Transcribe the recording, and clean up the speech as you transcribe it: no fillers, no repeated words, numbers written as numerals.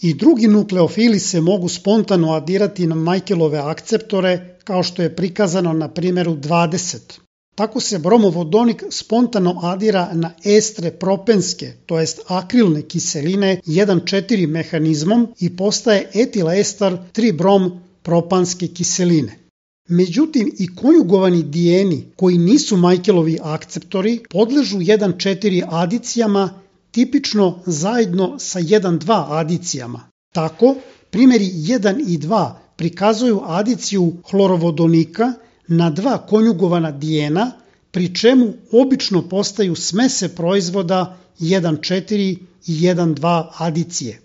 I drugi nukleofili se mogu spontano adirati na Michaelove akceptore, kao što je prikazano na primjeru 20. Tako se bromovodonik spontano adira na estre propenske, to jest akrilne kiseline 1,4 mehanizmom i postaje etilaestar 3-brom propanske kiseline. Međutim, i konjugovani dijeni koji nisu Michaelovi akceptori podležu 1,4 adicijama, tipično zajedno sa 1,2 adicijama. Tako, primjeri 1 i 2 prikazuju adiciju hlorovodonika na 2 konjugovana dijena, pri čemu obično postaju smese proizvoda 1,4 i 1,2 adicije.